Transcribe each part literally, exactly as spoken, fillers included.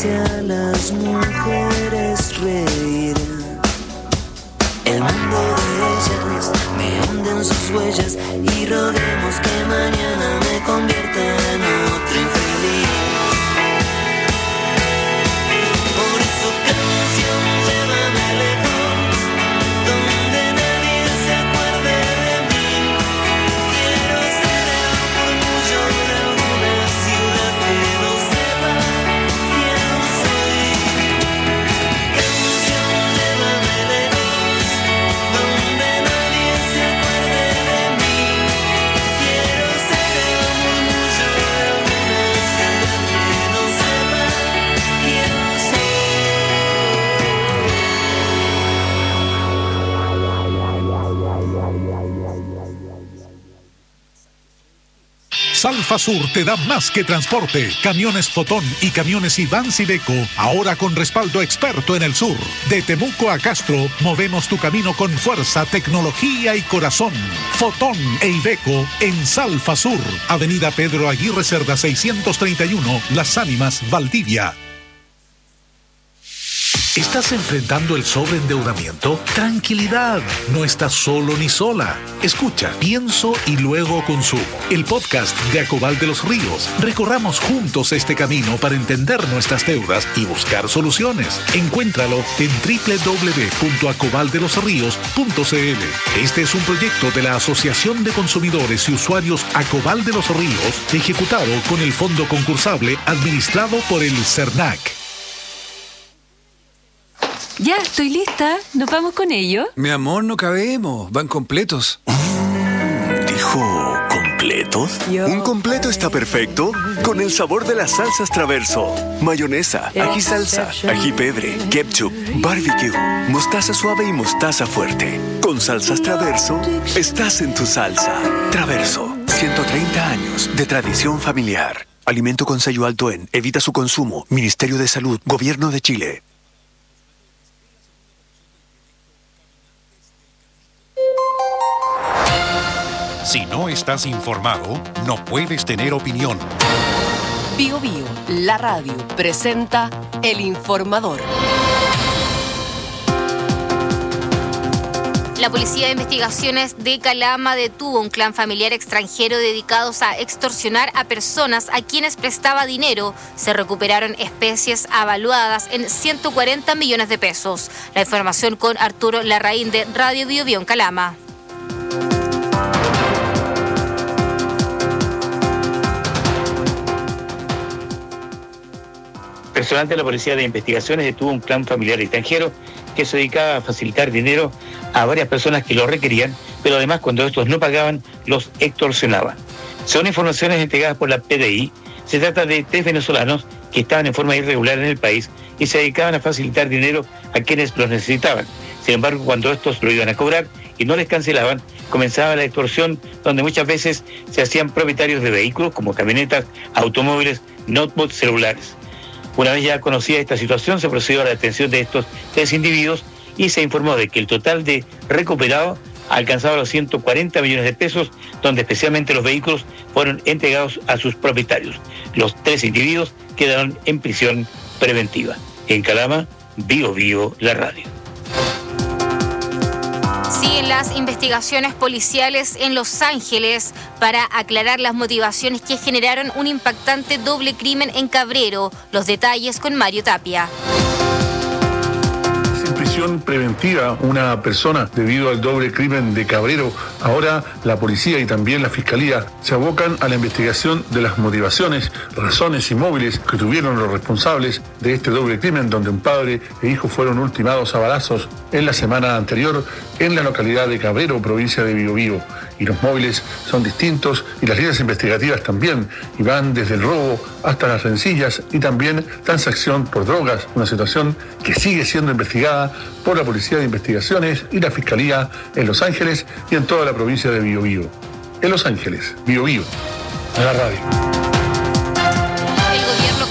hacia las mujeres reír. El mundo de ellas me hunde en sus huellas y roguemos que mañana me convierta en otro infeliz. Por eso canción, llévame lejos, donde nadie se acuerde de mí. Quiero ser el murmullo de alguna ciudad que no sepa quién soy. Canción, llévame lejos, donde nadie se acuerde de mí. Quiero ser el murmullo de alguna ciudad que no sepa quién soy. Salfa Sur te da más que transporte. Camiones Fotón y camiones Ivans Iveco, ahora con respaldo experto en el sur. De Temuco a Castro, movemos tu camino con fuerza, tecnología y corazón. Fotón e Iveco en Salfa Sur. Avenida Pedro Aguirre Cerda seiscientos treinta y uno, Las Ánimas, Valdivia. ¿Estás enfrentando el sobreendeudamiento? Tranquilidad, no estás solo ni sola. Escucha, pienso y luego consumo. El podcast de Acobal de los Ríos. Recorramos juntos este camino para entender nuestras deudas y buscar soluciones. Encuéntralo en doble u doble u doble u punto acobal de los ríos punto c l. Este es un proyecto de la Asociación de Consumidores y Usuarios Acobal de los Ríos, ejecutado con el fondo concursable administrado por el CERNAC. Ya, estoy lista. ¿Nos vamos con ello? Mi amor, no cabemos. Van completos. Mm, ¿dijo completos? Yo. Un completo está perfecto con el sabor de las salsas Traverso. Mayonesa, ají salsa, ají pebre, ketchup, barbecue, mostaza suave y mostaza fuerte. Con salsas Traverso, estás en tu salsa. Traverso, ciento treinta años de tradición familiar. Alimento con sello alto en. Evita su consumo. Ministerio de Salud. Gobierno de Chile. Si no estás informado, no puedes tener opinión. Bio Bio, la radio, presenta El Informador. La Policía de Investigaciones de Calama detuvo un clan familiar extranjero dedicados a extorsionar a personas a quienes prestaba dinero. Se recuperaron especies avaluadas en ciento cuarenta millones de pesos. La información con Arturo Larraín de Radio Bio Bio en Calama. Personal de la Policía de Investigaciones detuvo un clan familiar extranjero que se dedicaba a facilitar dinero a varias personas que lo requerían, pero además cuando estos no pagaban, los extorsionaban. Según informaciones entregadas por la P D I, se trata de tres venezolanos que estaban en forma irregular en el país y se dedicaban a facilitar dinero a quienes los necesitaban. Sin embargo, cuando estos lo iban a cobrar y no les cancelaban, comenzaba la extorsión, donde muchas veces se hacían propietarios de vehículos como camionetas, automóviles, notebooks, celulares. Una vez ya conocida esta situación, se procedió a la detención de estos tres individuos y se informó de que el total de recuperado alcanzaba los ciento cuarenta millones de pesos, donde especialmente los vehículos fueron entregados a sus propietarios. Los tres individuos quedaron en prisión preventiva. En Calama, Bio Bio, la radio. Siguen las investigaciones policiales en Los Ángeles para aclarar las motivaciones que generaron un impactante doble crimen en Cabrero. Los detalles con Mario Tapia. Prisión preventiva una persona debido al doble crimen de Cabrero. Ahora la policía y también la fiscalía se abocan a la investigación de las motivaciones, razones y móviles que tuvieron los responsables de este doble crimen, donde un padre e hijo fueron ultimados a balazos en la semana anterior en la localidad de Cabrero, provincia de Biobío. Y los móviles son distintos y las líneas investigativas también, y van desde el robo hasta las rencillas y también transacción por drogas, una situación que sigue siendo investigada por la Policía de Investigaciones y la Fiscalía en Los Ángeles y en toda la provincia de Biobío. En Los Ángeles, Biobío, a la radio. El gobierno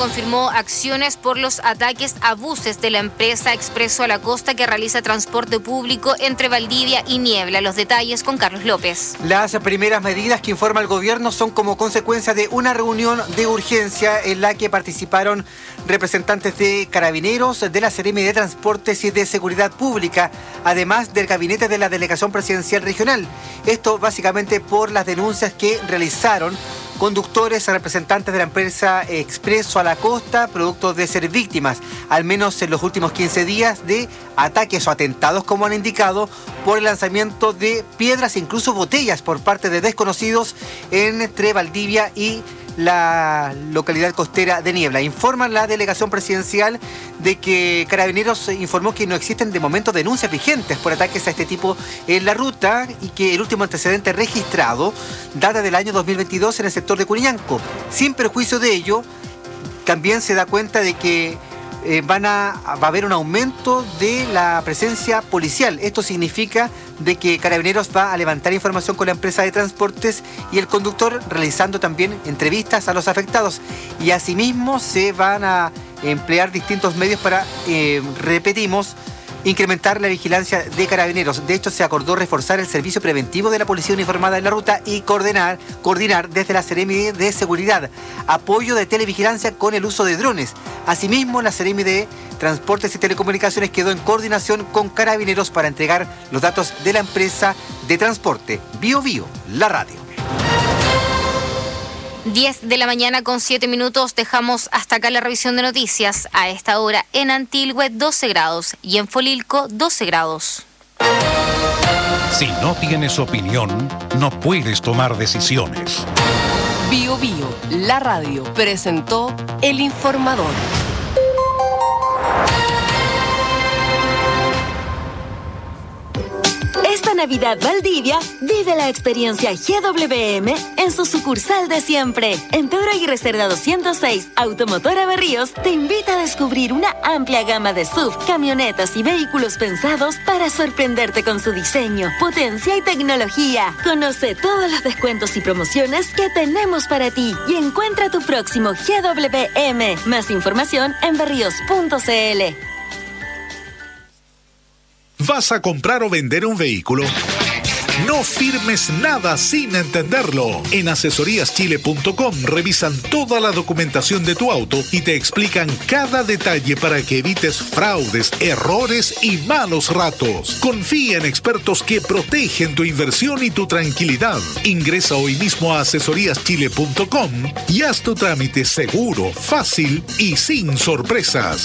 confirmó acciones por los ataques a buses de la empresa Expreso a la Costa que realiza transporte público entre Valdivia y Niebla. Los detalles con Carlos López. Las primeras medidas que informa el gobierno son como consecuencia de una reunión de urgencia en la que participaron representantes de Carabineros, de la Seremi de Transportes y de Seguridad Pública, además del gabinete de la Delegación Presidencial Regional. Esto básicamente por las denuncias que realizaron conductores, representantes de la empresa Expreso a la Costa, producto de ser víctimas, al menos en los últimos quince días, de ataques o atentados, como han indicado, por el lanzamiento de piedras e incluso botellas por parte de desconocidos entre Valdivia y la localidad costera de Niebla. Informa la delegación presidencial de que Carabineros informó que no existen de momento denuncias vigentes por ataques a este tipo en la ruta y que el último antecedente registrado data del año dos mil veintidós en el sector de Curiñanco. Sin perjuicio de ello, también se da cuenta de que Eh, van a, va a haber un aumento de la presencia policial. Esto significa de que Carabineros va a levantar información con la empresa de transportes y el conductor, realizando también entrevistas a los afectados. Y asimismo se van a emplear distintos medios para, eh, repetimos, incrementar la vigilancia de Carabineros. De hecho, se acordó reforzar el servicio preventivo de la policía uniformada en la ruta y coordinar, coordinar desde la Seremi de Seguridad, apoyo de televigilancia con el uso de drones. Asimismo, la Seremi de Transportes y Telecomunicaciones quedó en coordinación con Carabineros para entregar los datos de la empresa de transporte. Bio Bio, la radio. diez de la mañana con siete minutos. Dejamos hasta acá la revisión de noticias. A esta hora en Antilhue doce grados y en Folilco doce grados. Si no tienes opinión, no puedes tomar decisiones. Bio Bio, la radio, presentó El Informador. Esta Navidad Valdivia, vive la experiencia G W M en su sucursal de siempre. En Pedro Aguirre Cerda doscientos seis, Automotora Berríos te invita a descubrir una amplia gama de S U V, camionetas y vehículos pensados para sorprenderte con su diseño, potencia y tecnología. Conoce todos los descuentos y promociones que tenemos para ti y encuentra tu próximo G W M. Más información en berríos punto c l. ¿Vas a comprar o vender un vehículo? No firmes nada sin entenderlo. En asesorías chile punto com revisan toda la documentación de tu auto y te explican cada detalle para que evites fraudes, errores y malos ratos. Confía en expertos que protegen tu inversión y tu tranquilidad. Ingresa hoy mismo a asesorías chile punto com y haz tu trámite seguro, fácil y sin sorpresas.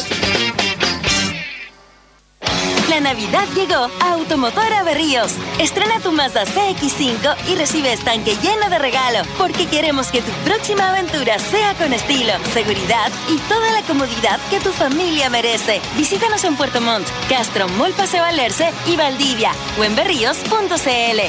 La Navidad llegó a Automotora Berríos. Estrena tu Mazda C X cinco y recibe estanque lleno de regalo, porque queremos que tu próxima aventura sea con estilo, seguridad y toda la comodidad que tu familia merece. Visítanos en Puerto Montt, Castro, Mall Paseo Alerce y Valdivia o en berríos punto c l.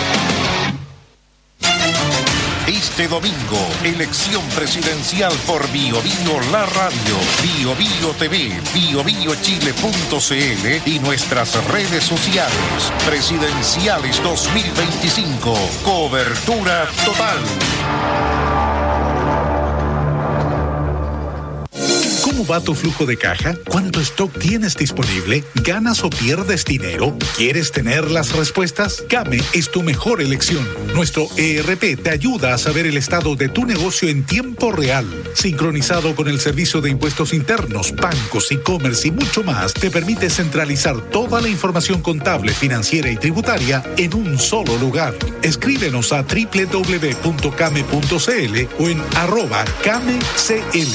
Este domingo, elección presidencial por Bio Bio, la radio, Bio Bio T V, bio bio chile punto c l y nuestras redes sociales. Presidenciales dos mil veinticinco. Cobertura total. ¿Cómo va tu flujo de caja? ¿Cuánto stock tienes disponible? ¿Ganas o pierdes dinero? ¿Quieres tener las respuestas? Came es tu mejor elección. Nuestro E R P te ayuda a saber el estado de tu negocio en tiempo real. Sincronizado con el servicio de impuestos internos, bancos, e-commerce y mucho más, te permite centralizar toda la información contable, financiera y tributaria en un solo lugar. Escríbenos a doble u doble u doble u punto came punto c l o en arroba camecl.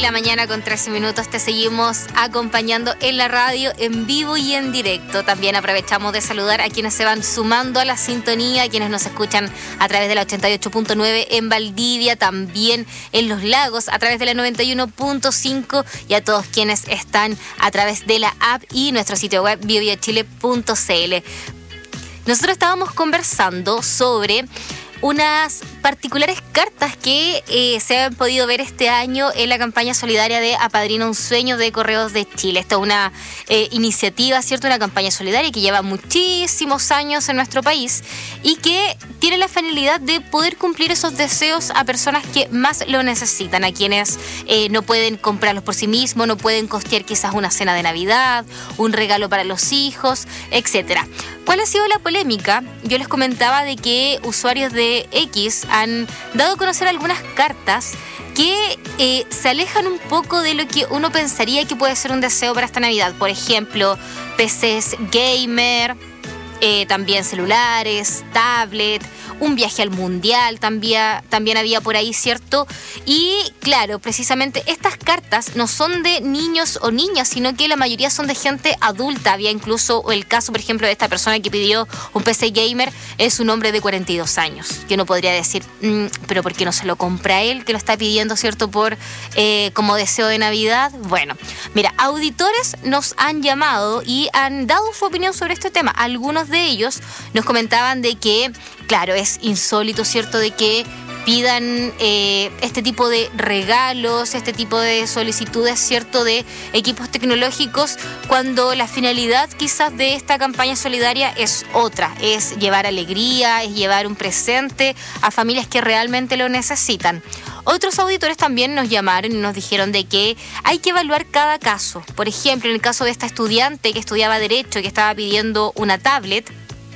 la mañana con trece minutos te seguimos acompañando en la radio en vivo y en directo. También aprovechamos de saludar a quienes se van sumando a la sintonía, a quienes nos escuchan a través de la ochenta y ocho punto nueve en Valdivia, también en Los Lagos a través de la noventa y uno punto cinco y a todos quienes están a través de la app y nuestro sitio web bio bio chile punto c l. Nosotros estábamos conversando sobre unas particulares cartas que eh, se han podido ver este año en la campaña solidaria de Apadrina un Sueño de Correos de Chile. Esta es una eh, iniciativa, ¿cierto? Una campaña solidaria que lleva muchísimos años en nuestro país y que tiene la finalidad de poder cumplir esos deseos a personas que más lo necesitan, a quienes eh, no pueden comprarlos por sí mismos, no pueden costear quizás una cena de Navidad, un regalo para los hijos, etcétera. ¿Cuál ha sido la polémica? Yo les comentaba de que usuarios de X han dado a conocer algunas cartas que eh, se alejan un poco de lo que uno pensaría que puede ser un deseo para esta Navidad. Por ejemplo, P Cs gamer, eh, también celulares, tablet, un viaje al mundial también, también había por ahí, ¿cierto? Y claro, precisamente estas cartas no son de niños o niñas, sino que la mayoría son de gente adulta. Había incluso el caso, por ejemplo, de esta persona que pidió un P C gamer, es un hombre de cuarenta y dos años, que uno podría decir, mmm, pero ¿por qué no se lo compra él, que lo está pidiendo, ¿cierto?, por eh, como deseo de Navidad. Bueno, mira, auditores nos han llamado y han dado su opinión sobre este tema. Algunos de ellos nos comentaban de que, claro, es insólito, ¿cierto?, de que pidan eh, este tipo de regalos, este tipo de solicitudes, ¿cierto?, de equipos tecnológicos, cuando la finalidad quizás de esta campaña solidaria es otra, es llevar alegría, es llevar un presente a familias que realmente lo necesitan. Otros auditores también nos llamaron y nos dijeron de que hay que evaluar cada caso. Por ejemplo, en el caso de esta estudiante que estudiaba Derecho y que estaba pidiendo una tablet,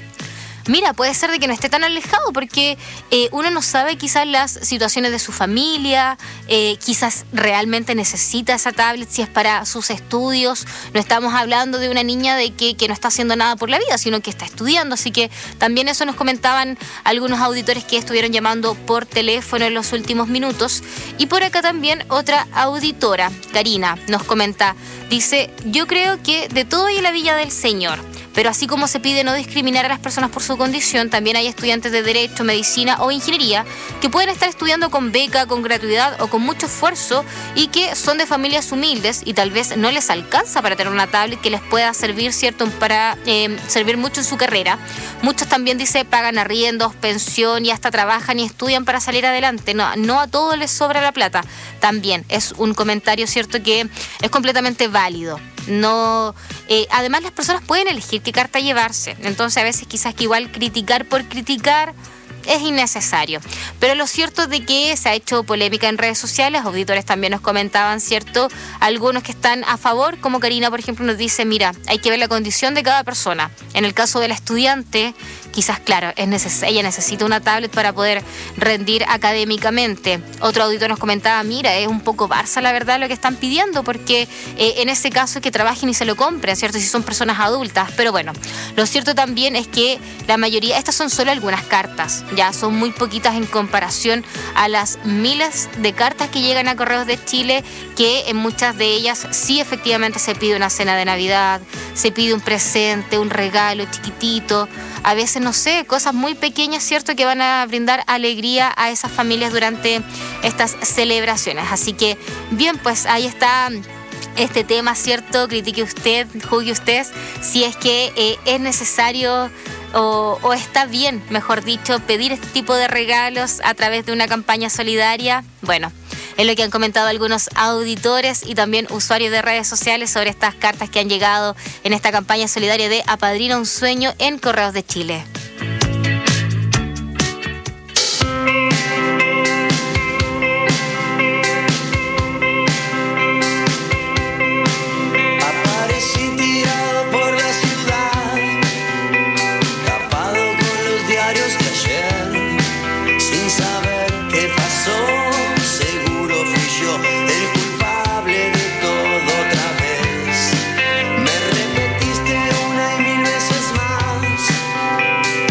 mira, puede ser de que no esté tan alejado porque eh, uno no sabe quizás las situaciones de su familia, eh, quizás realmente necesita esa tablet si es para sus estudios. No estamos hablando de una niña de que, que no está haciendo nada por la vida, sino que está estudiando. Así que también eso nos comentaban algunos auditores que estuvieron llamando por teléfono en los últimos minutos. Y por acá también otra auditora, Karina, nos comenta, dice, yo creo que de todo hay en la Villa del Señor. Pero así como se pide no discriminar a las personas por su condición, también hay estudiantes de Derecho, Medicina o Ingeniería que pueden estar estudiando con beca, con gratuidad o con mucho esfuerzo y que son de familias humildes y tal vez no les alcanza para tener una tablet que les pueda servir, ¿cierto?, para eh, servir mucho en su carrera. Muchos también, dice, pagan arriendos, pensión y hasta trabajan y estudian para salir adelante. No, no a todos les sobra la plata. También es un comentario, ¿cierto?, que es completamente válido. No, eh, además las personas pueden elegir qué carta llevarse, entonces a veces quizás que igual criticar por criticar es innecesario. Pero lo cierto es de que se ha hecho polémica en redes sociales. Auditores también nos comentaban, ¿cierto?, algunos que están a favor, como Karina, por ejemplo, nos dice, mira, hay que ver la condición de cada persona. En el caso de la estudiante, quizás, claro, es neces- ella necesita una tablet para poder rendir académicamente. Otro auditor nos comentaba, mira, es un poco Barça, la verdad, lo que están pidiendo, porque eh, en ese caso es que trabajen y se lo compren, ¿cierto?, si son personas adultas. Pero bueno, lo cierto también es que la mayoría, estas son solo algunas cartas, ya son muy poquitas en comparación a las miles de cartas que llegan a Correos de Chile, que en muchas de ellas sí efectivamente se pide una cena de Navidad, se pide un presente, un regalo chiquitito, a veces, no sé, cosas muy pequeñas, ¿cierto?, que van a brindar alegría a esas familias durante estas celebraciones. Así que, bien, pues ahí está este tema, ¿cierto? Critique usted, juzgue usted si es que eh, es necesario o, o está bien, mejor dicho, pedir este tipo de regalos a través de una campaña solidaria. Bueno, es lo que han comentado algunos auditores y también usuarios de redes sociales sobre estas cartas que han llegado en esta campaña solidaria de Apadrina un Sueño en Correos de Chile. Aparecí tirado por la ciudad, tapado con los diarios de ayer, sin saber qué pasó. Seguro fui yo el culpable de todo otra vez. Me repetiste una y mil veces más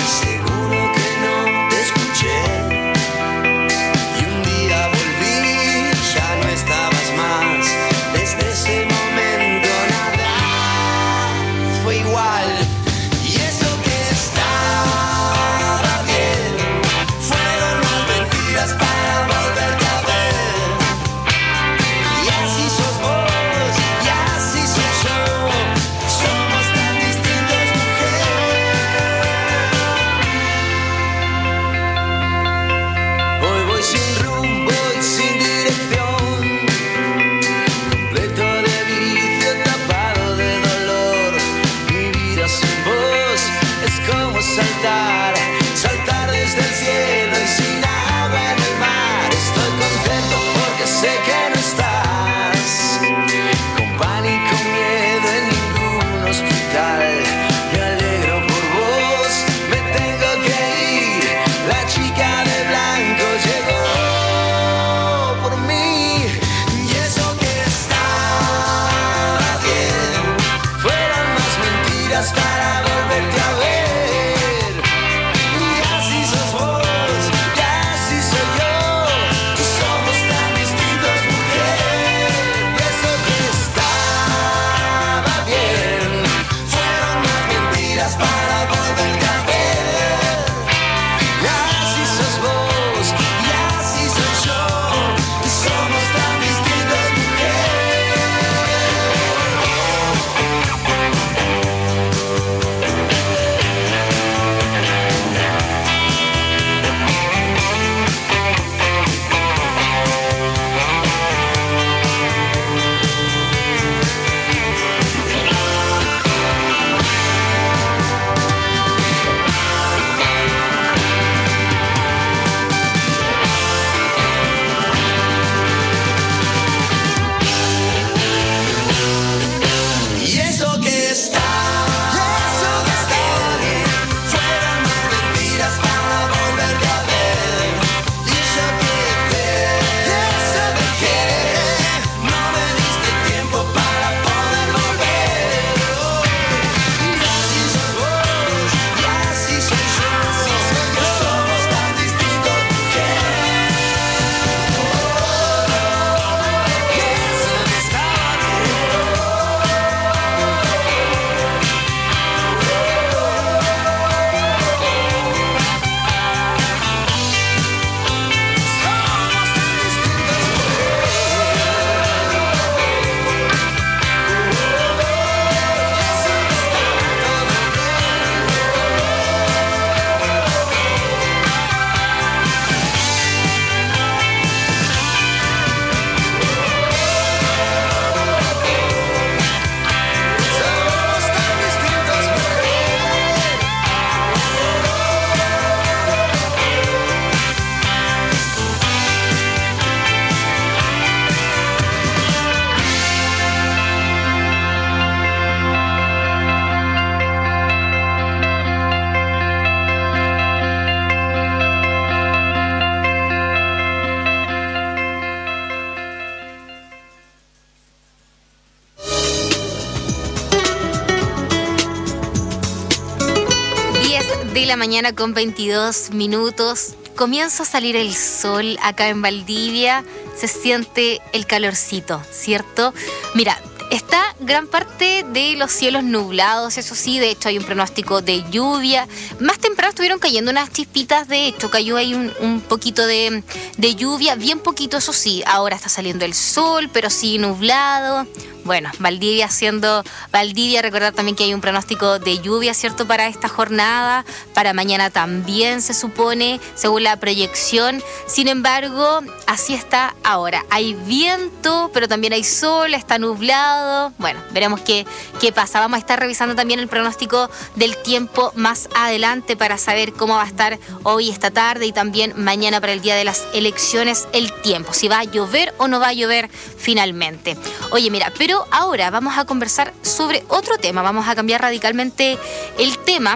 la mañana con veintidós minutos. Comienza a salir el sol acá en Valdivia. Se siente el calorcito, ¿cierto? Mira, está gran parte de los cielos nublados, eso sí. De hecho, hay un pronóstico de lluvia. Más temprano estuvieron cayendo unas chispitas. De hecho, cayó ahí un, un poquito de, de lluvia. Bien poquito, eso sí. Ahora está saliendo el sol, pero sigue nublado. Bueno, Valdivia siendo Valdivia, recordar también que hay un pronóstico de lluvia, ¿cierto?, para esta jornada. Para mañana también se supone, según la proyección. Sin embargo, así está ahora. Hay viento, pero también hay sol, está nublado. Bueno, veremos qué, qué pasa. Vamos a estar revisando también el pronóstico del tiempo más adelante para saber cómo va a estar hoy, esta tarde y también mañana para el día de las elecciones, el tiempo. Si va a llover o no va a llover finalmente. Oye, mira, pero Pero ahora vamos a conversar sobre otro tema, vamos a cambiar radicalmente el tema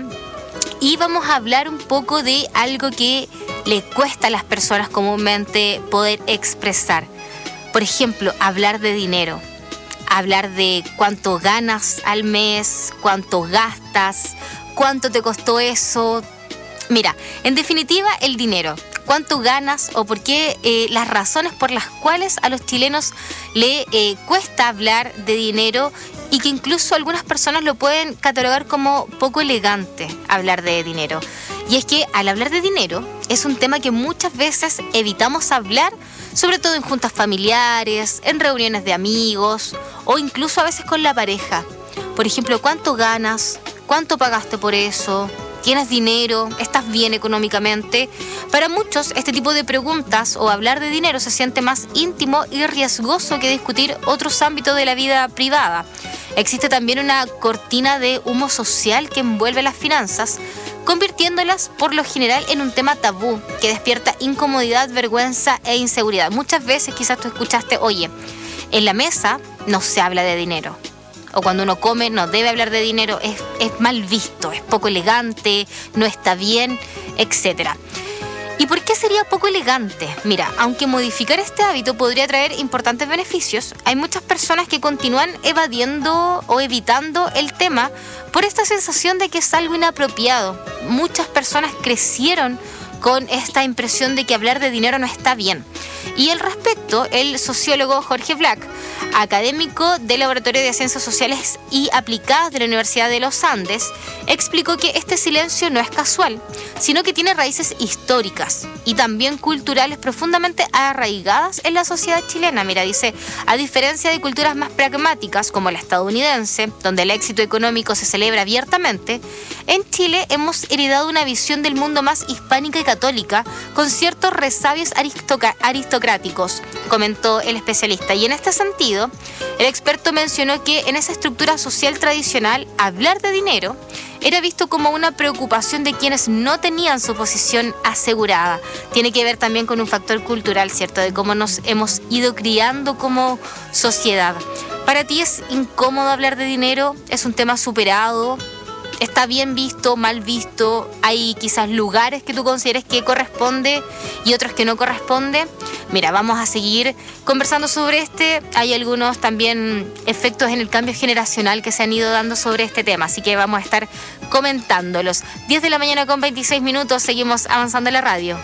y vamos a hablar un poco de algo que le cuesta a las personas comúnmente poder expresar. Por ejemplo, hablar de dinero, hablar de cuánto ganas al mes, cuánto gastas, cuánto te costó eso. Mira, en definitiva, el dinero. ¿Cuánto ganas o por qué eh, las razones por las cuales a los chilenos le eh, cuesta hablar de dinero y que incluso algunas personas lo pueden catalogar como poco elegante hablar de dinero? Y es que al hablar de dinero es un tema que muchas veces evitamos hablar, sobre todo en juntas familiares, en reuniones de amigos o incluso a veces con la pareja. Por ejemplo, ¿cuánto ganas? ¿Cuánto pagaste por eso? ¿Tienes dinero? ¿Estás bien económicamente? Para muchos, este tipo de preguntas o hablar de dinero se siente más íntimo y riesgoso que discutir otros ámbitos de la vida privada. Existe también una cortina de humo social que envuelve las finanzas, convirtiéndolas por lo general en un tema tabú que despierta incomodidad, vergüenza e inseguridad. Muchas veces quizás tú escuchaste, oye, en la mesa no se habla de dinero. O cuando uno come no debe hablar de dinero, es, es mal visto, es poco elegante, no está bien, etcétera. ¿Y por qué sería poco elegante? Mira, aunque modificar este hábito podría traer importantes beneficios, hay muchas personas que continúan evadiendo o evitando el tema por esta sensación de que es algo inapropiado. Muchas personas crecieron con esta impresión de que hablar de dinero no está bien. Y al respecto, el sociólogo Jorge Black, académico del Laboratorio de Ciencias Sociales y Aplicadas de la Universidad de los Andes, explicó que este silencio no es casual, sino que tiene raíces históricas y también culturales profundamente arraigadas en la sociedad chilena. Mira, dice, a diferencia de culturas más pragmáticas como la estadounidense, donde el éxito económico se celebra abiertamente, en Chile hemos heredado una visión del mundo más hispánica y católica, con ciertos resabios aristocráticos, comentó el especialista. Y en este sentido, el experto mencionó que en esa estructura social tradicional, hablar de dinero era visto como una preocupación de quienes no tenían su posición asegurada. Tiene que ver también con un factor cultural, ¿cierto?, de cómo nos hemos ido criando como sociedad. ¿Para ti es incómodo hablar de dinero? ¿Es un tema superado? ¿Está bien visto, mal visto? ¿Hay quizás lugares que tú consideres que corresponde y otros que no corresponde? Mira, vamos a seguir conversando sobre este. Hay algunos también efectos en el cambio generacional que se han ido dando sobre este tema, así que vamos a estar comentándolos. diez de la mañana con veintiséis minutos, seguimos avanzando en la radio.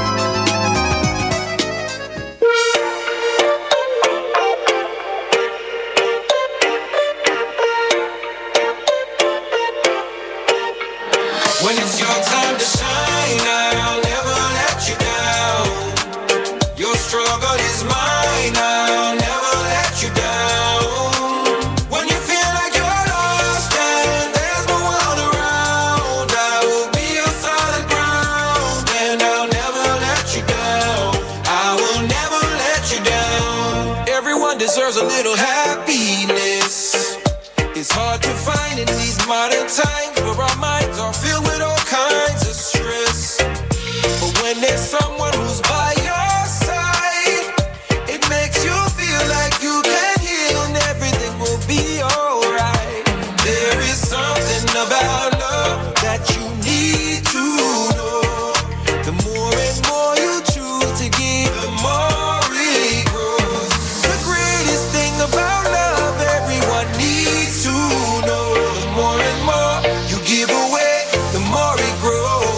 When it's your time to shine, I'll never let you down. Your struggle is mine, I'll never let you down. When you feel like you're lost and there's no one around, I will be your solid ground, and I'll never let you down. I will never let you down. Everyone deserves a little happiness. It's hard to find in these modern times where our minds are filled with all kinds of stress. But when there's someone who's by your side, it makes you feel like you can heal and everything will be alright. There is something about love that you need to know. The more and more you choose to give, the more it grows. The greatest thing about love everyone needs to know. The more and more you give away, the more it grows.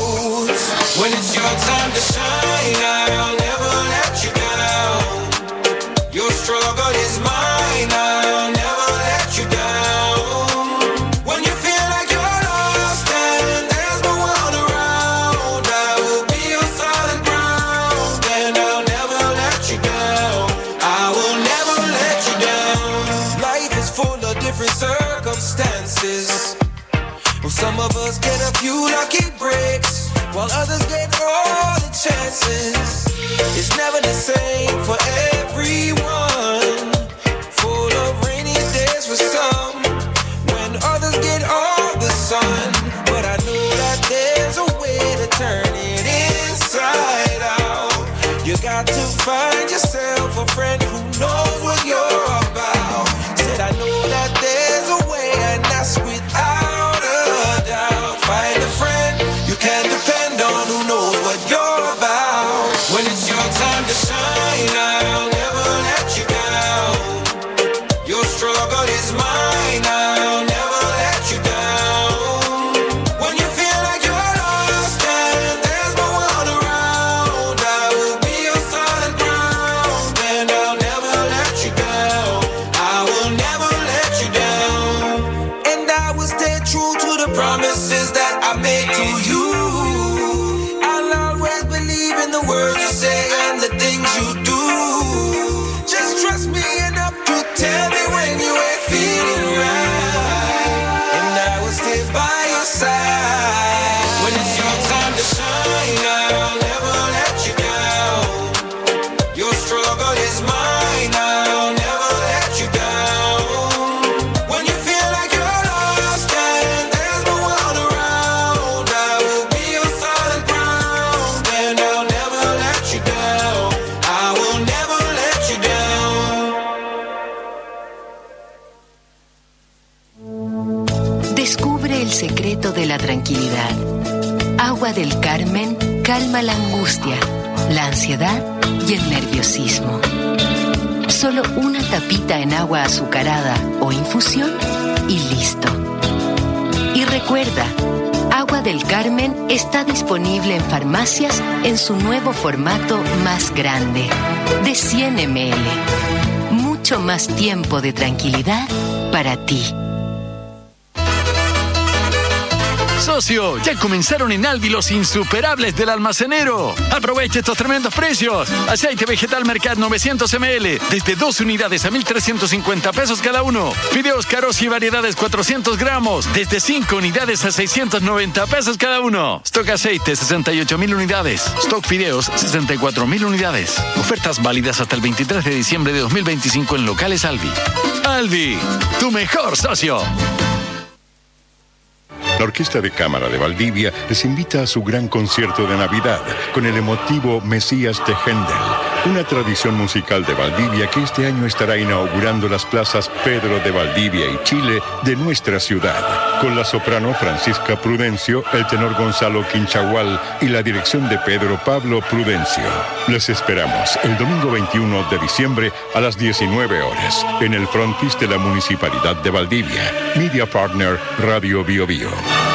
chances. Well, some of us get a few lucky breaks, while others get all the chances. It's never the same for everyone. Full of rainy days for some, when others get all the sun. But I know that there's a way to turn it inside out. You got to find yourself a friend who knows what you're about. Said I know that there's a way, and that's without a doubt. Find a friend you can depend on, who knows what you're about. When it's your time to shine, I'll never let you down. Your struggle is mine, I'll never let you down. When you feel like you're lost and there's no one around, I will be your solid ground, and I'll never let you down. I will never let you down. And I will stay true to the promises that I made to you. I'll always believe in the words you say and the things you do. Just trust me enough to tell me when you ain't feeling right, and I will stay by your side. When it's your time to shine, I'll never let you down. Your struggle is mine, I'll never let you down. When you feel like you're lost and there's no one around, I will be your solid ground, and I'll never let you down. I will never let you down. Descubre el secreto de la tranquilidad. Agua del Carmen calma la angustia, la ansiedad y el nerviosismo. Solo una tapita en agua azucarada o infusión y listo. Y recuerda, Agua del Carmen está disponible en farmacias en su nuevo formato más grande, de cien mililitros. Mucho más tiempo de tranquilidad para ti. Socio, ya comenzaron en Aldi los insuperables del almacenero. Aprovecha estos tremendos precios. Aceite vegetal Mercat novecientos mililitros, desde dos unidades a mil trescientos cincuenta pesos cada uno. Fideos Caros y variedades cuatrocientos gramos, desde cinco unidades a seiscientos noventa pesos cada uno. Stock aceite sesenta y ocho mil unidades. Stock fideos sesenta y cuatro mil unidades. Ofertas válidas hasta el veintitrés de diciembre de dos mil veinticinco en locales Aldi. Aldi, tu mejor socio. La Orquesta de Cámara de Valdivia les invita a su gran concierto de Navidad con el emotivo Mesías de Händel, una tradición musical de Valdivia que este año estará inaugurando las plazas Pedro de Valdivia y Chile de nuestra ciudad, con la soprano Francisca Prudencio, el tenor Gonzalo Quinchagual y la dirección de Pedro Pablo Prudencio. Les esperamos el domingo veintiuno de diciembre a las diecinueve horas en el frontis de la Municipalidad de Valdivia. Media Partner Radio Bio Bio.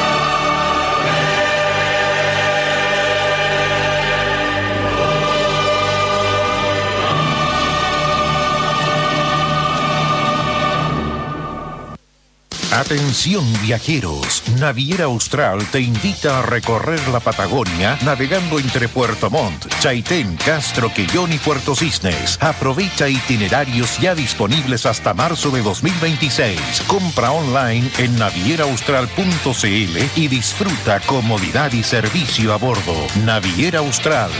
Atención viajeros, Naviera Austral te invita a recorrer la Patagonia navegando entre Puerto Montt, Chaitén, Castro, Quellón y Puerto Cisnes. Aprovecha itinerarios ya disponibles hasta marzo de dos mil veintiséis. Compra online en naviera austral punto c l y disfruta comodidad y servicio a bordo. Naviera Austral.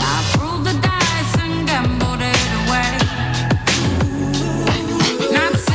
Not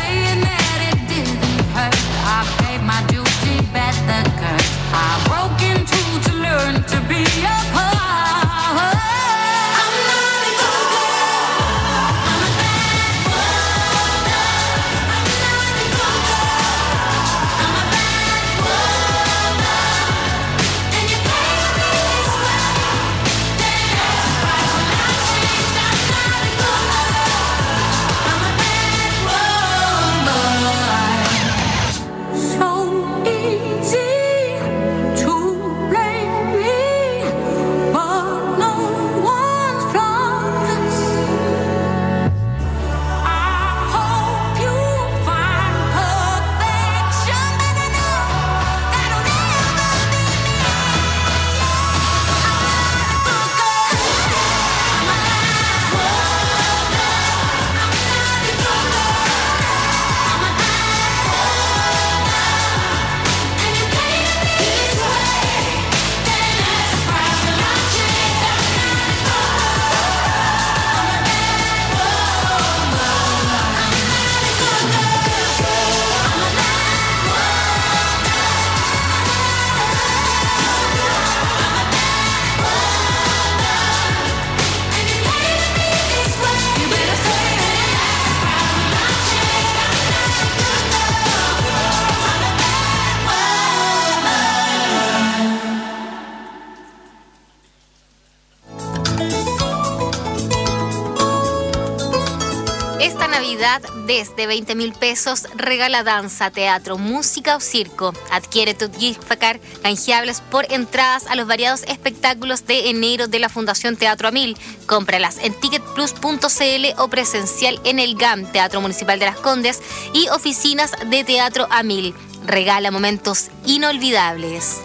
Esta Navidad, desde veinte mil pesos, regala danza, teatro, música o circo. Adquiere tu gift card canjeables por entradas a los variados espectáculos de enero de la Fundación Teatro a Mil. Cómpralas en ticket plus punto c l o presencial en el G A M, Teatro Municipal de Las Condes, y oficinas de Teatro a Mil. Regala momentos inolvidables.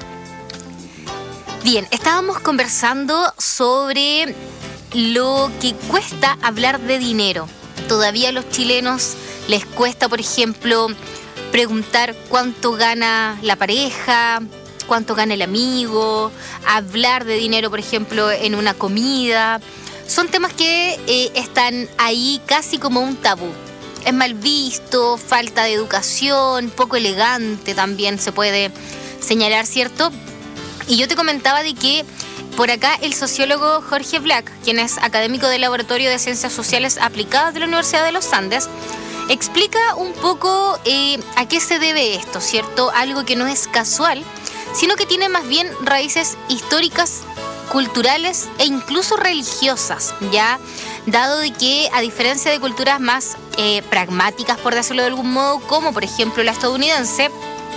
Bien, estábamos conversando sobre lo que cuesta hablar de dinero. Todavía a los chilenos les cuesta, por ejemplo, preguntar cuánto gana la pareja, cuánto gana el amigo, hablar de dinero, por ejemplo, en una comida. Son temas que eh, están ahí casi como un tabú. Es mal visto, falta de educación, poco elegante también se puede señalar, ¿cierto? Y yo te comentaba de que por acá el sociólogo Jorge Black, quien es académico del Laboratorio de Ciencias Sociales Aplicadas de la Universidad de los Andes, explica un poco eh, a qué se debe esto, ¿cierto? Algo que no es casual, sino que tiene más bien raíces históricas, culturales e incluso religiosas, ¿ya? Dado de que, a diferencia de culturas más eh, pragmáticas, por decirlo de algún modo, como por ejemplo la estadounidense,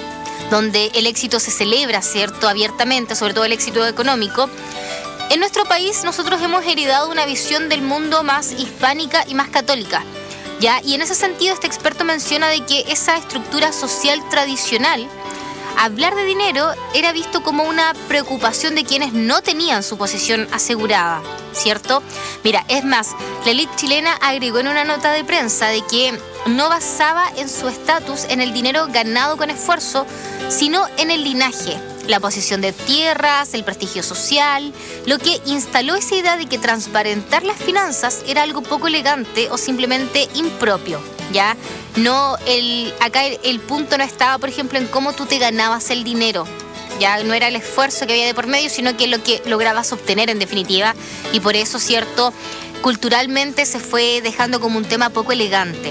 donde el éxito se celebra, ¿cierto?, abiertamente, sobre todo el éxito económico. En nuestro país nosotros hemos heredado una visión del mundo más hispánica y más católica, ¿ya? Y en ese sentido este experto menciona de que esa estructura social tradicional, hablar de dinero era visto como una preocupación de quienes no tenían su posición asegurada, ¿cierto? Mira, es más, la élite chilena agregó en una nota de prensa de que no basaba en su estatus en el dinero ganado con esfuerzo, sino en el linaje, la posición de tierras, el prestigio social, lo que instaló esa idea de que transparentar las finanzas era algo poco elegante o simplemente impropio, ¿ya? No, el, acá el, el punto no estaba, por ejemplo, en cómo tú te ganabas el dinero, ya no era el esfuerzo que había de por medio, sino que lo que lograbas obtener en definitiva, y por eso, cierto, culturalmente se fue dejando como un tema poco elegante.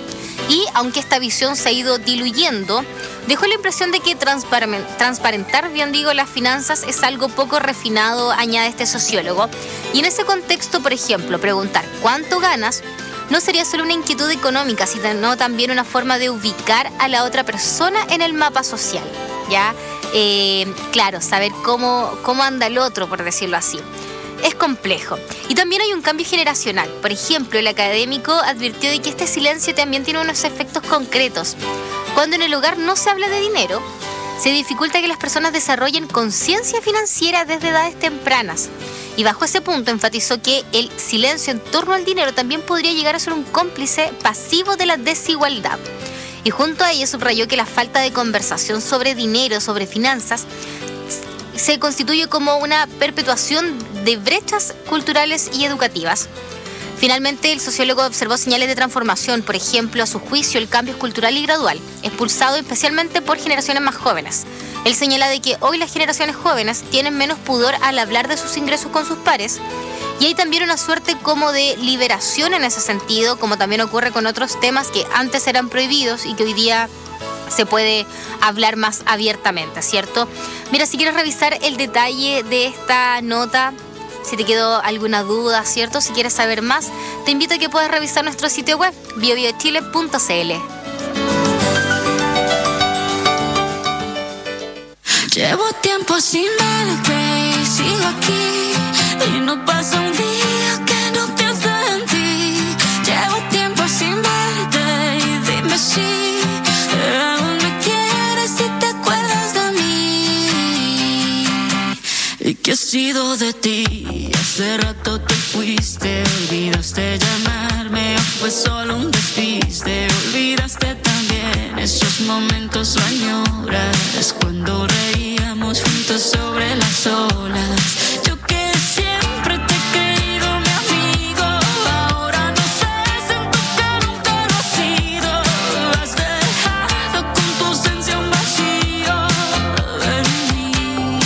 Y aunque esta visión se ha ido diluyendo, dejó la impresión de que transparentar, bien digo, las finanzas es algo poco refinado, añade este sociólogo. Y en ese contexto, por ejemplo, preguntar ¿cuánto ganas? No sería solo una inquietud económica, sino también una forma de ubicar a la otra persona en el mapa social, ¿ya? Eh, claro, saber cómo, cómo anda el otro, por decirlo así. Es complejo. Y también hay un cambio generacional. Por ejemplo, el académico advirtió de que este silencio también tiene unos efectos concretos. Cuando en el hogar no se habla de dinero, se dificulta que las personas desarrollen conciencia financiera desde edades tempranas. Y bajo ese punto enfatizó que el silencio en torno al dinero también podría llegar a ser un cómplice pasivo de la desigualdad. Y junto a ello subrayó que la falta de conversación sobre dinero, sobre finanzas, se constituye como una perpetuación de brechas culturales y educativas. Finalmente, el sociólogo observó señales de transformación, por ejemplo, a su juicio el cambio es cultural y gradual, impulsado especialmente por generaciones más jóvenes. Él señala de que hoy las generaciones jóvenes tienen menos pudor al hablar de sus ingresos con sus pares, y hay también una suerte como de liberación en ese sentido, como también ocurre con otros temas que antes eran prohibidos y que hoy día se puede hablar más abiertamente, ¿cierto? Mira, si quieres revisar el detalle de esta nota, si te quedó alguna duda, ¿cierto? Si quieres saber más, te invito a que puedas revisar nuestro sitio web, bio bio chile punto c l. Llevo tiempo sin verte y sigo aquí y no pasa un día que no piense en ti. Llevo tiempo sin verte y dime si aún me quieres y te acuerdas de mí. ¿Y qué ha sido de ti? Hace rato te fuiste, olvidaste llamarme o fue solo un despiste. Olvidaste también esos momentos o añoras cuando reíamos juntos sobre las olas. Yo que siempre te he creído mi amigo, ahora no sé, siento que nunca lo has sido. Has dejado con tu ausencia un vacío en mí.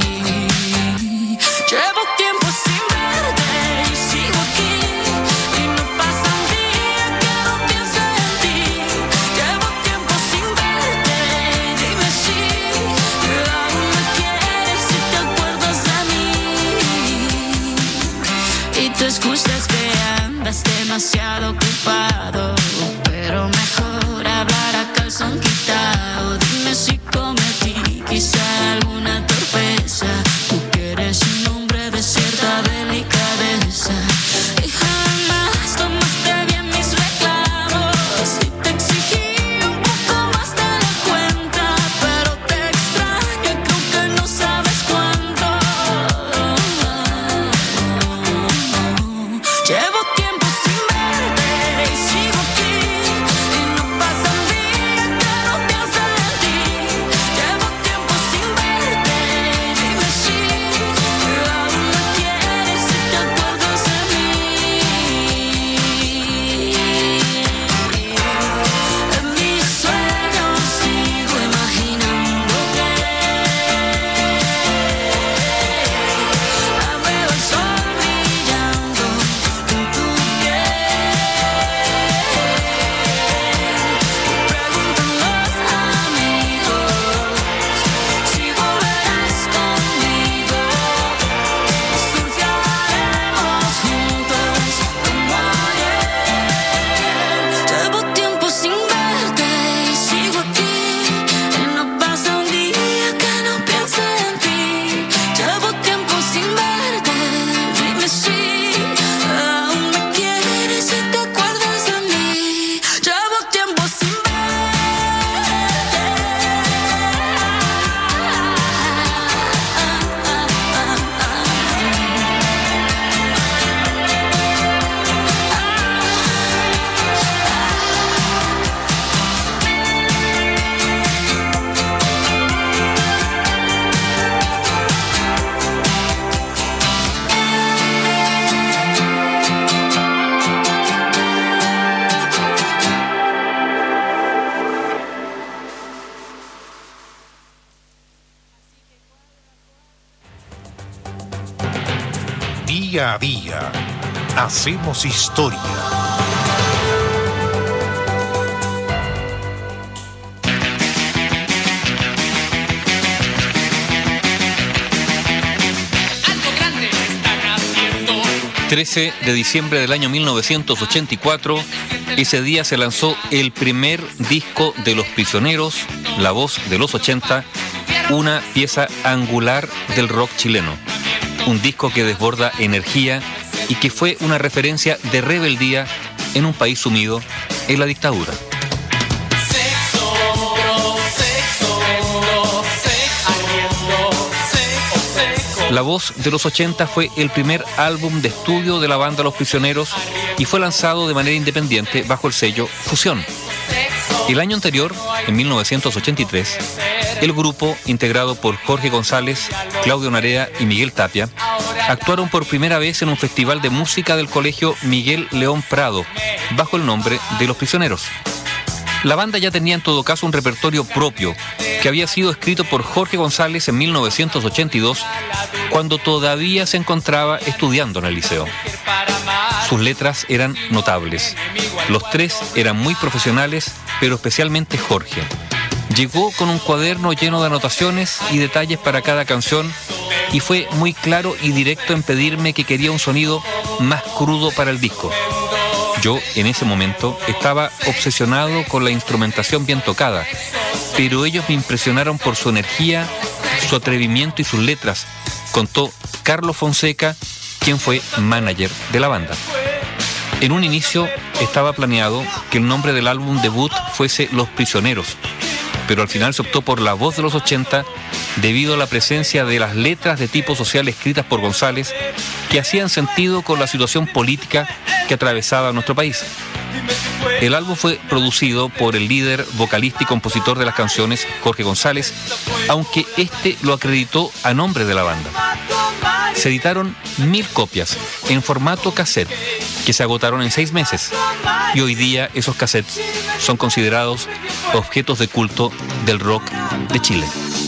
Llevo tiempo sin verte y sigo aquí y no pasa un día que no piense en ti. Llevo tiempo sin verte, dime si aún me quieres y te acuerdas de mí. Y tu excusa es que andas de demasiado ocupado, pero mejor hablar a calzón quitado. Dime si cometí quizá alguna torpeza, tú que eres un hombre de cierta delicadeza. Y jamás tomaste bien mis reclamos y te exigí un poco más de la cuenta, pero te extraño y creo que no sabes cuánto. Llevo tiempo sin verte y sigo aquí, y no pasa un día que no piense en ti. Llevo tiempo sin verte, dime si aún me quieres y te acuerdas de mí. En mis sueños sigo imaginándote, la veo el sol brillando en tu piel. Preguntan los amigos si volverás conmigo, surfearemos juntos como ayer. Llevo tiempo sin verte y sigo aquí, y no pasa un día que no piense en ti. Llevo tiempo sin verte, dime si aún me quieres y te acuerdas de mí. Llevo tiempo sin verte. Día a día, hacemos historia. trece de diciembre del año mil novecientos ochenta y cuatro, ese día se lanzó el primer disco de Los Prisioneros, La Voz de los ochenta, una pieza angular del rock chileno. Un disco que desborda energía y que fue una referencia de rebeldía en un país sumido en la dictadura. La Voz de los ochenta fue el primer álbum de estudio de la banda Los Prisioneros y fue lanzado de manera independiente bajo el sello Fusión. El año anterior, en mil novecientos ochenta y tres, el grupo, integrado por Jorge González, Claudio Narea y Miguel Tapia, actuaron por primera vez en un festival de música del colegio Miguel León Prado, bajo el nombre de Los Prisioneros. La banda ya tenía en todo caso un repertorio propio, que había sido escrito por Jorge González en mil novecientos ochenta y dos, cuando todavía se encontraba estudiando en el liceo. Sus letras eran notables. Los tres eran muy profesionales, pero especialmente Jorge. Llegó con un cuaderno lleno de anotaciones y detalles para cada canción y fue muy claro y directo en pedirme que quería un sonido más crudo para el disco. Yo, en ese momento, estaba obsesionado con la instrumentación bien tocada, pero ellos me impresionaron por su energía, su atrevimiento y sus letras, contó Carlos Fonseca, quien fue manager de la banda. En un inicio estaba planeado que el nombre del álbum debut fuese Los Prisioneros, pero al final se optó por La Voz de los ochenta debido a la presencia de las letras de tipo social escritas por González que hacían sentido con la situación política que atravesaba nuestro país. El álbum fue producido por el líder, vocalista y compositor de las canciones, Jorge González, aunque este lo acreditó a nombre de la banda. Se editaron mil copias en formato cassette, que se agotaron en seis meses, y hoy día esos cassettes son considerados objetos de culto del rock de Chile.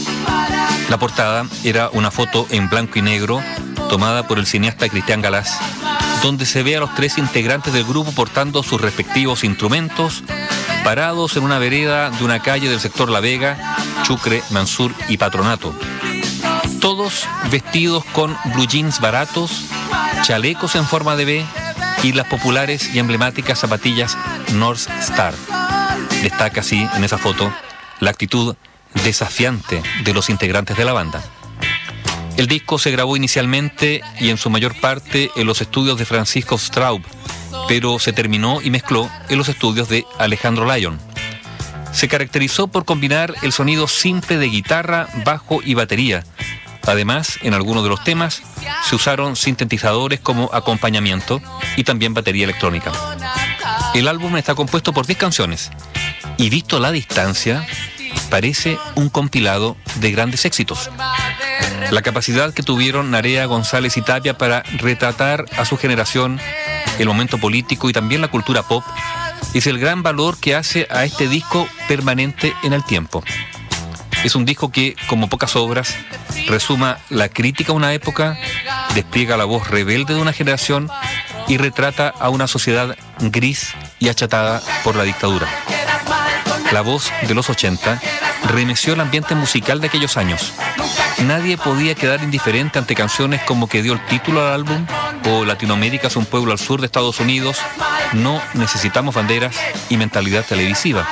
La portada era una foto en blanco y negro tomada por el cineasta Cristian Galás, donde se ve a los tres integrantes del grupo portando sus respectivos instrumentos, parados en una vereda de una calle del sector La Vega, Chucre, Mansur y Patronato. Todos vestidos con blue jeans baratos, chalecos en forma de V, y las populares y emblemáticas zapatillas North Star. Destaca así en esa foto la actitud desafiante de los integrantes de la banda. El disco se grabó inicialmente y en su mayor parte en los estudios de Francisco Straub, pero se terminó y mezcló en los estudios de Alejandro Lyon. Se caracterizó por combinar el sonido simple de guitarra, bajo y batería. Además, en algunos de los temas se usaron sintetizadores como acompañamiento y también batería electrónica. El álbum está compuesto por diez canciones y, visto a la distancia, parece un compilado de grandes éxitos. La capacidad que tuvieron Narea, González y Tapia para retratar a su generación, el momento político y también la cultura pop, es el gran valor que hace a este disco permanente en el tiempo. Es un disco que, como pocas obras, resuma la crítica a una época, despliega la voz rebelde de una generación y retrata a una sociedad gris y achatada por la dictadura. La voz de los ochenta remeció el ambiente musical de aquellos años. Nadie podía quedar indiferente ante canciones como que dio el título al álbum o Latinoamérica es un pueblo al sur de Estados Unidos, No necesitamos banderas y Mentalidad televisiva.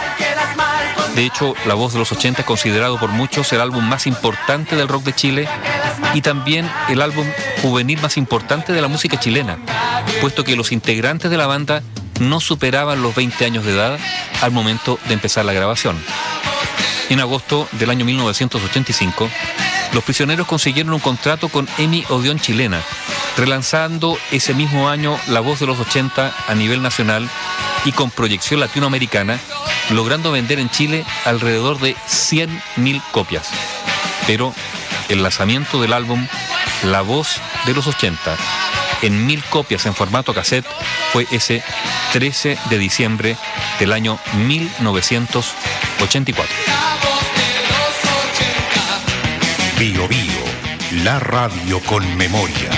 De hecho, La Voz de los ochenta es considerado por muchos el álbum más importante del rock de Chile y también el álbum juvenil más importante de la música chilena, puesto que los integrantes de la banda no superaban los veinte años de edad al momento de empezar la grabación. En agosto del año mil novecientos ochenta y cinco, Los Prisioneros consiguieron un contrato con EMI Odeón Chilena, relanzando ese mismo año La Voz de los ochenta a nivel nacional y con proyección latinoamericana, logrando vender en Chile alrededor de cien mil copias. Pero el lanzamiento del álbum La Voz de los ochenta en mil copias en formato cassette fue ese trece de diciembre del año mil novecientos ochenta y cuatro. Bio Bio, la radio con memoria.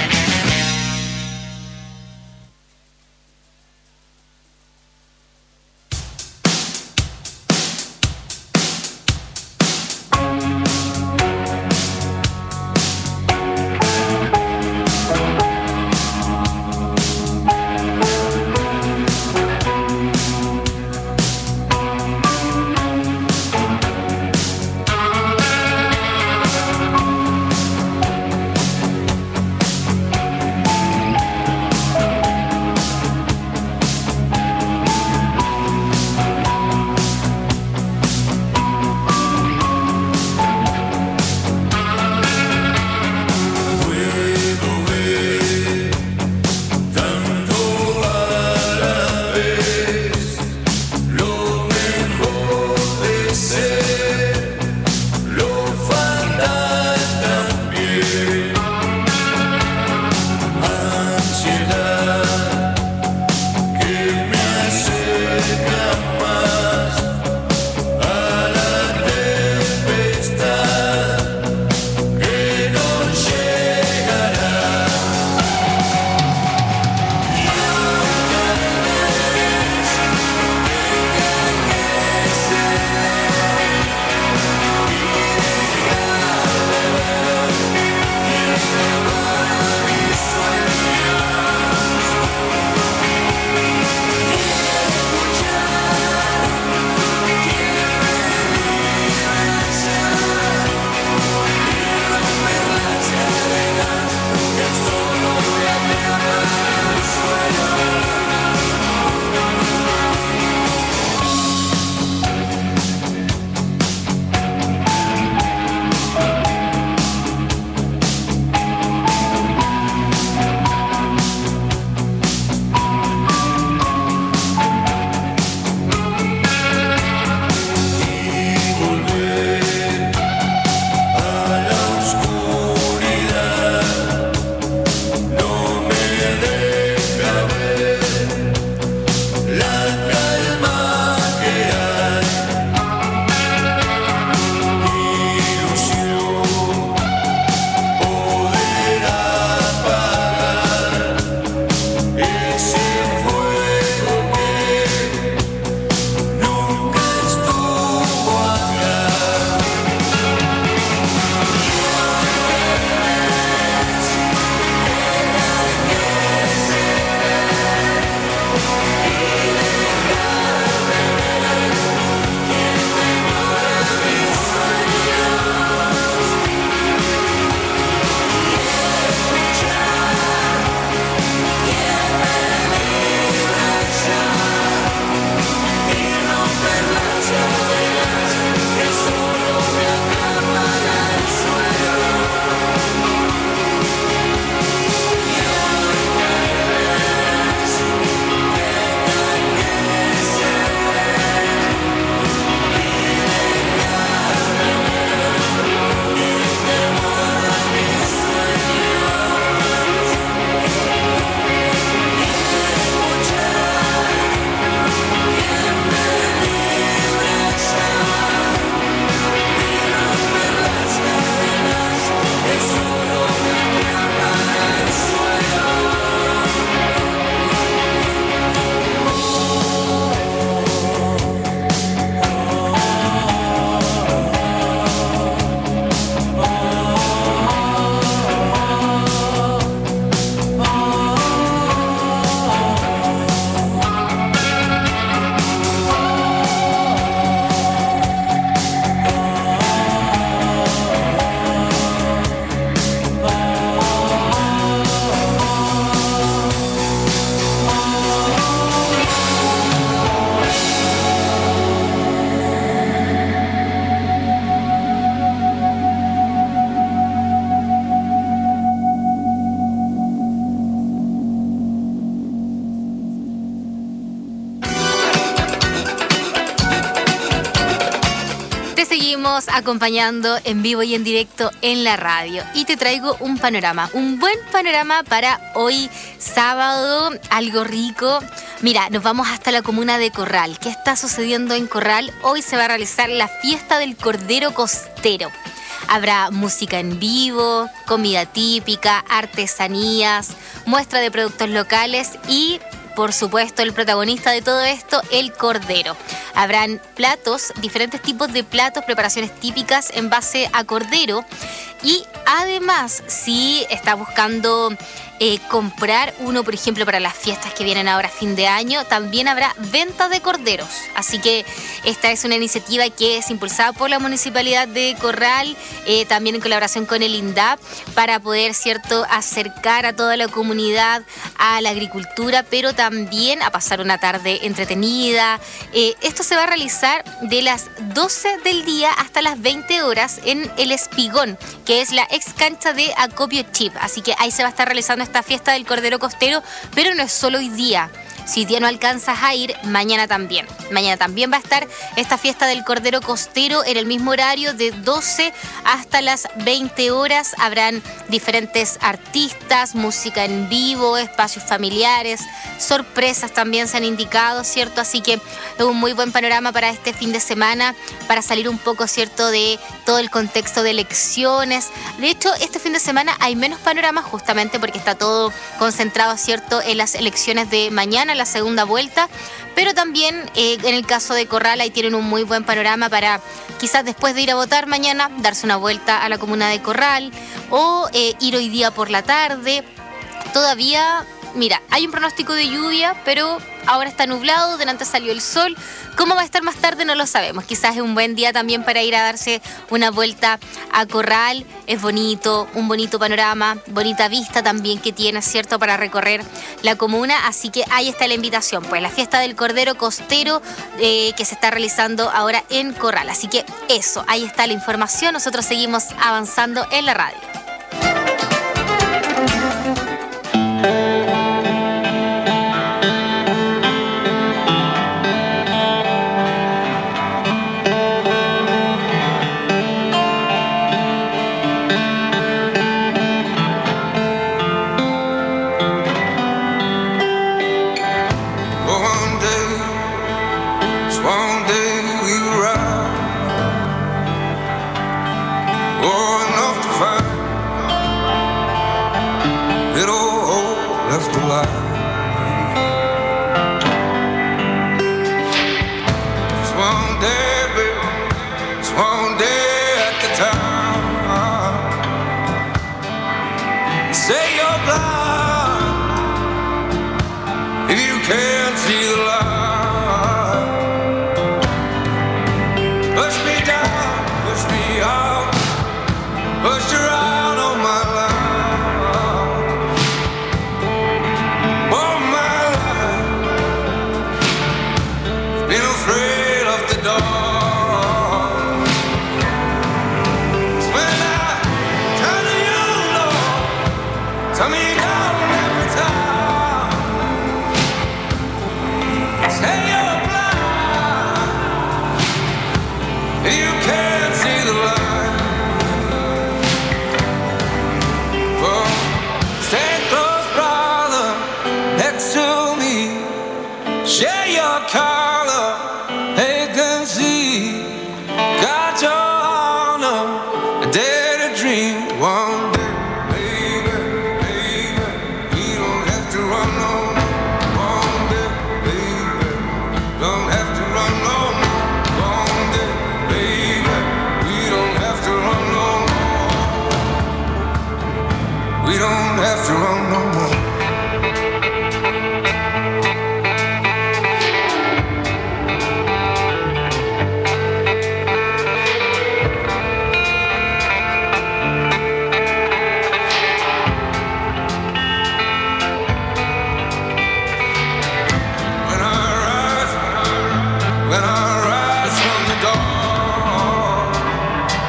seguimos acompañando en vivo y en directo en la radio. Y te traigo un panorama, un buen panorama para hoy sábado, algo rico. Mira, nos vamos hasta la comuna de Corral. ¿Qué está sucediendo en Corral? Hoy se va a realizar la fiesta del Cordero Costero. Habrá música en vivo, comida típica, artesanías, muestra de productos locales y, por supuesto, el protagonista de todo esto, el cordero. Habrán platos, diferentes tipos de platos, preparaciones típicas en base a cordero. Y además, si está buscando eh, comprar uno, por ejemplo, para las fiestas que vienen ahora a fin de año, también habrá venta de corderos. Así que esta es una iniciativa que es impulsada por la Municipalidad de Corral, eh, también en colaboración con el INDAP, para poder, cierto, acercar a toda la comunidad a la agricultura, pero también a pasar una tarde entretenida. Eh, esto se va a realizar de las doce del día hasta las veinte horas en El Espigón, que es la ex cancha de Acopio Chip. Así que ahí se va a estar realizando esta fiesta del Cordero Costero, pero no es solo hoy día. Si hoy día no alcanzas a ir, mañana también. Mañana también va a estar esta fiesta del Cordero Costero en el mismo horario de doce hasta las veinte horas. Habrán diferentes artistas, música en vivo, espacios familiares, sorpresas también se han indicado, ¿cierto? Así que es un muy buen panorama para este fin de semana, para salir un poco, ¿cierto?, de todo el contexto de elecciones. De hecho, este fin de semana hay menos panoramas justamente porque está todo concentrado, ¿cierto?, en las elecciones de mañana, la segunda vuelta, pero también eh, en el caso de Corral ahí tienen un muy buen panorama para quizás después de ir a votar mañana darse una vuelta a la comuna de Corral o eh, ir hoy día por la tarde. Todavía, mira, hay un pronóstico de lluvia, pero ahora está nublado, delante salió el sol. ¿Cómo va a estar más tarde? No lo sabemos. Quizás es un buen día también para ir a darse una vuelta a Corral. Es bonito, un bonito panorama, bonita vista también que tiene, ¿cierto?, para recorrer la comuna. Así que ahí está la invitación, pues la fiesta del Cordero Costero eh, que se está realizando ahora en Corral. Así que eso, ahí está la información. Nosotros seguimos avanzando en la radio.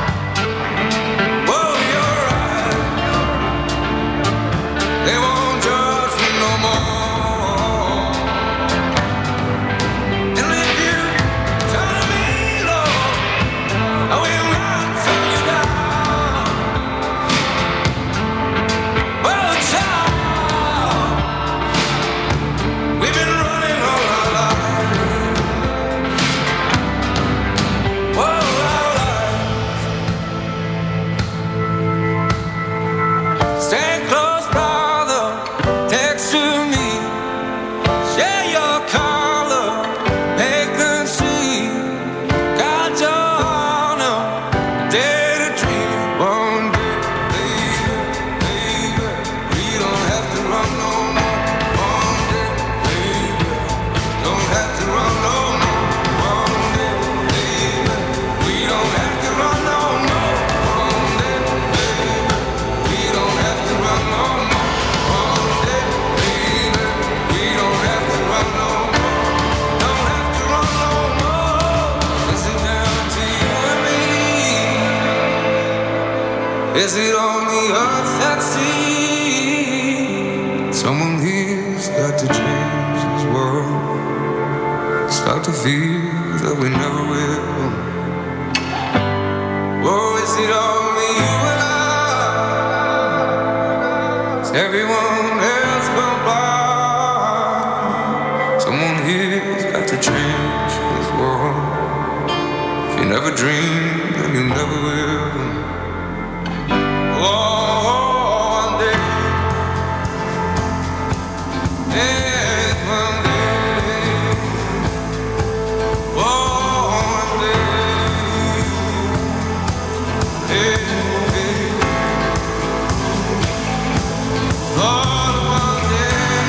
They won't Is it only us that see? Someone here's got to change this world. Start to feel that we never will. Oh, is it only you and I? Is everyone else gone blind? Someone here's got to change this world. If you never dream, then you never will. Oh, one day, yes, one day, oh, one day, hey, hey, oh, one day,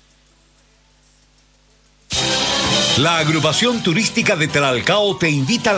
La agrupación turística de Tralcao te invita a la